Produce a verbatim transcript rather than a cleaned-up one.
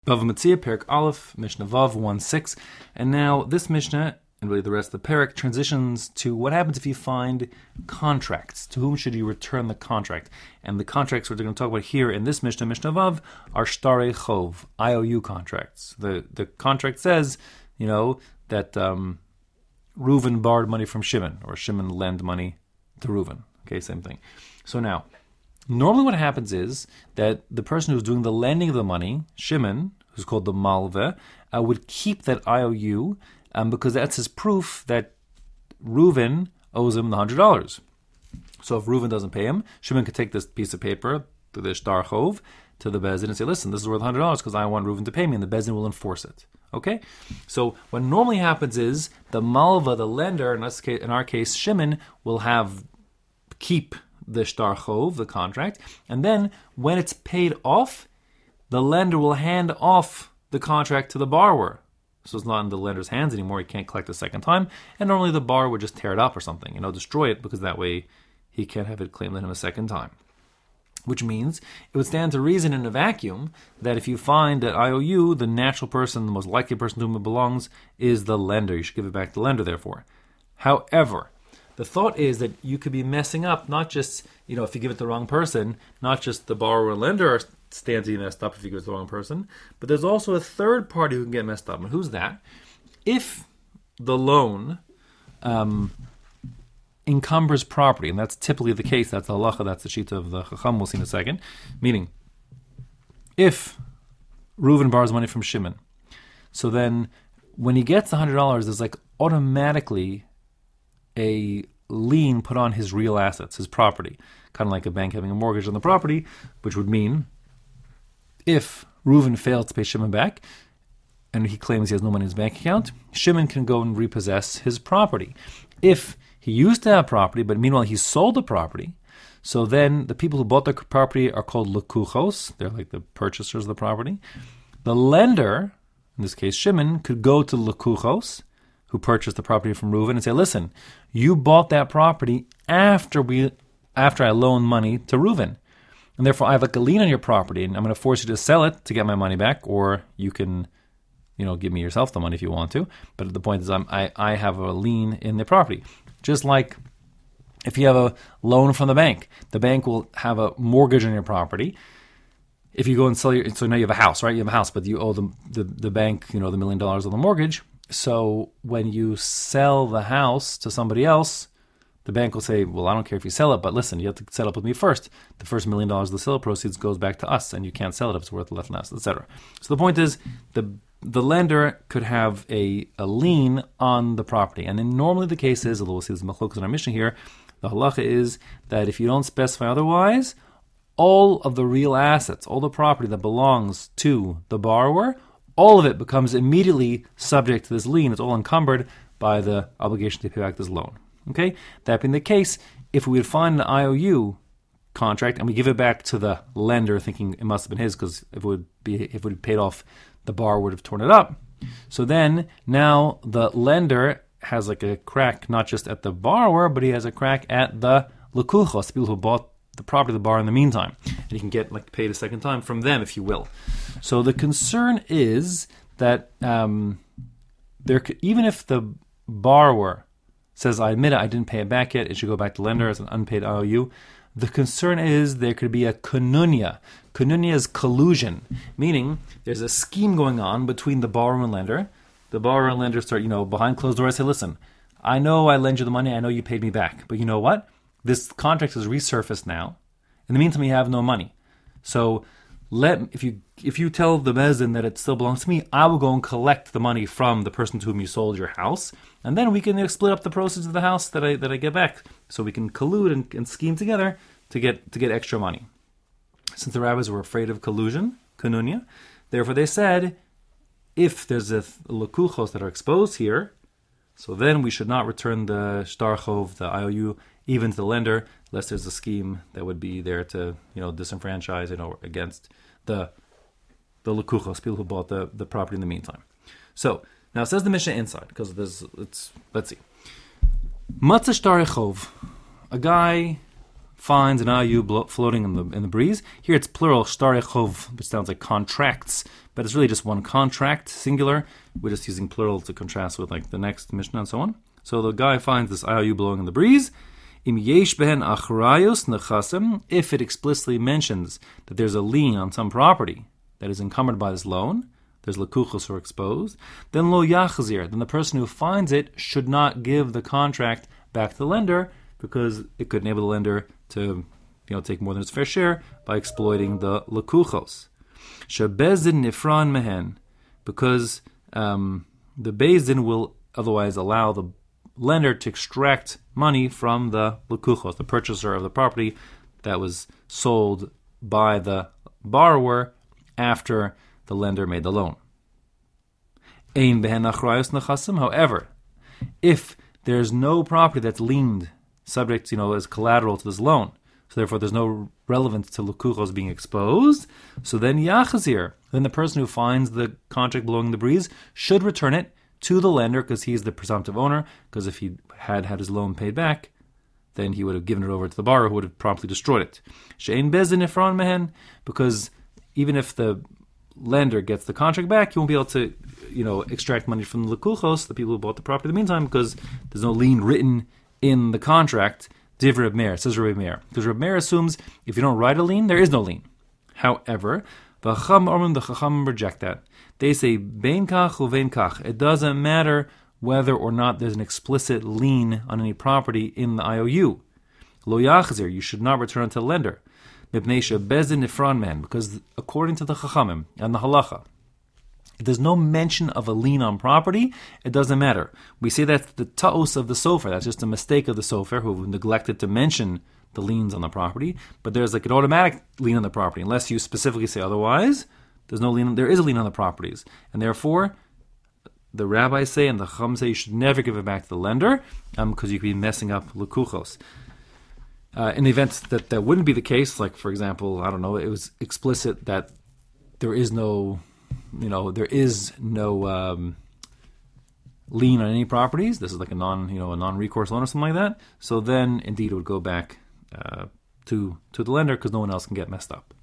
Bava Metzia, Perek Aleph, Mishnah Vav one six. And now this Mishnah, and really the rest of the Perek, transitions to what happens if you find contracts. To whom should you return the contract? And the contracts we're going to talk about here in this Mishnah, Mishnah Vav, are Shtarei Chov, I O U contracts. The the contract says, you know, that um, Reuven borrowed money from Shimon, or Shimon lent money to Reuven. Okay, same thing. So now, normally what happens is that the person who's doing the lending of the money, Shimon, who's called the Malveh, uh, would keep that I O U um, because that's his proof that Reuven owes him the one hundred dollars. So if Reuven doesn't pay him, Shimon could take this piece of paper to the Shtar Chov, to the Bezdin, and say, listen, this is worth one hundred dollars because I want Reuven to pay me, and the Bezdin will enforce it. Okay? So what normally happens is the Malveh, the lender, in, this case, in our case, Shimon, will have keep the Shtar Chov, the contract, and then when it's paid off, the lender will hand off the contract to the borrower. So it's not in the lender's hands anymore. He can't collect a second time, and normally the borrower would just tear it up or something, you know, destroy it, because that way he can't have it claimed on him a second time. Which means it would stand to reason in a vacuum that if you find that I O U, the natural person, the most likely person to whom it belongs, is the lender. You should give it back to the lender, therefore. However, the thought is that you could be messing up, not just, you know, if you give it to the wrong person, not just the borrower and lender are stand to be messed up if you give it to the wrong person, but there's also a third party who can get messed up. And who's that? If the loan um, encumbers property, and that's typically the case, that's the halacha, that's the shita of the Chacham, we'll see in a second, meaning, if Reuven borrows money from Shimon, so then when he gets one hundred dollars, there's like automatically a lien put on his real assets, his property, kind of like a bank having a mortgage on the property, which would mean if Reuven fails to pay Shimon back, and he claims he has no money in his bank account, Shimon can go and repossess his property. If he used to have property, but meanwhile he sold the property, so then the people who bought the property are called lekuchos, they're like the purchasers of the property. The lender, in this case Shimon, could go to lekuchos, who purchased the property from Reuven, and say, listen, you bought that property after we, after I loaned money to Reuven, and therefore I have like a lien on your property, and I'm going to force you to sell it to get my money back, or you can, you know, give me yourself the money if you want to. But the point is, I'm, I I have a lien in the property. Just like if you have a loan from the bank, the bank will have a mortgage on your property. If you go and sell your, so now you have a house, right? You have a house, but you owe the the, the bank, you know, the million dollars on the mortgage. So when you sell the house to somebody else, the bank will say, well, I don't care if you sell it, but listen, you have to set up with me first. The first million dollars of the sale proceeds goes back to us, and you can't sell it if it's worth less than us, et cetera. So the point is, the the lender could have a, a lien on the property. And then normally the case is, although we'll see this machlokas in our mission here, the halacha is that if you don't specify otherwise, all of the real assets, all the property that belongs to the borrower, all of it becomes immediately subject to this lien. It's all encumbered by the obligation to pay back this loan. Okay? That being the case, if we would find an I O U contract and we give it back to the lender thinking it must have been his, because if it would be if it would be paid off, the borrower would have torn it up. So then, now the lender has like a crack not just at the borrower, but he has a crack at the lekuchos, people who bought the property of the borrower in the meantime. And he can get like paid a second time from them, if you will. So the concern is that um, there, could, even if the borrower says, I admit it, I didn't pay it back yet, it should go back to lender as an unpaid I O U, the concern is there could be a konunya. Konunya is collusion, meaning there's a scheme going on between the borrower and lender. The borrower and lender start, you know, behind closed doors, say, listen, I know I lent you the money, I know you paid me back, but you know what? This contract has resurfaced now. In the meantime, you have no money. So let if you if you tell the Bezdin that it still belongs to me, I will go and collect the money from the person to whom you sold your house, and then we can split up the proceeds of the house that I that I get back. So we can collude and, and scheme together to get to get extra money. Since the rabbis were afraid of collusion, konunya, therefore they said, if there's a lekuchos that are exposed here, so then we should not return the shtar chov, the I O U, even to the lender, unless there's a scheme that would be there to, you know, disenfranchise, you know, against the the lekuchos, people who bought the, the property in the meantime. So now it says the Mishnah inside, because there's it's let's see. Matzah shtar chov, a guy finds an I O U blo- floating in the in the breeze. Here it's plural, shtar echov, which sounds like contracts, but it's really just one contract, singular. We're just using plural to contrast with like the next Mishnah and so on. So the guy finds this I O U blowing in the breeze. Im yesh behen achrayos nechasim, if it explicitly mentions that there's a lien on some property that is encumbered by this loan, there's lekuchos or exposed, then lo yachzir, then the person who finds it should not give the contract back to the lender, because it could enable the lender to, you know, take more than its fair share by exploiting the lekuchos. Shebezin nifran mehen, because um, the Bezdin will otherwise allow the lender to extract money from the lekuchos, the purchaser of the property that was sold by the borrower after the lender made the loan. Ein behen achrayos nechasim. However, if there's no property that's liened, subject, you know, as collateral to this loan, so therefore there's no relevance to lekuchos being exposed, so then yachazir, then the person who finds the contract blowing in the breeze should return it to the lender, because he's the presumptive owner, because if he had had his loan paid back, then he would have given it over to the borrower, who would have promptly destroyed it. She'ein bezin ifran mehen, because even if the lender gets the contract back, he won't be able to, you know, extract money from the lekuchos, the people who bought the property in the meantime, because there's no lien written in the contract. Div Reb Meir, says Reb Meir, because Reb Meir assumes if you don't write a lien, there is no lien. However, the Chacham Ormim, the Chacham reject that. They say bein kach uvein kach. It doesn't matter whether or not there's an explicit lien on any property in the I O U. Lo yachzir, you should not return to the lender. Mipnei shebezin nifran men, because according to the Chachamim and the Halacha, if there's no mention of a lien on property, it doesn't matter. We say that's the ta'us of the sofer. That's just a mistake of the sofer who neglected to mention the liens on the property. But there's like an automatic lien on the property, unless you specifically say otherwise. There's no lien. There is a lien on the properties, and therefore, the rabbis say and the Chacham say you should never give it back to the lender, um, because you could be messing up lekuchos. Uh, in the event that that wouldn't be the case, like for example, I don't know, it was explicit that there is no, you know, there is no um, lien on any properties. This is like a non, you know, a non-recourse loan or something like that. So then, indeed, it would go back uh, to to the lender because no one else can get messed up.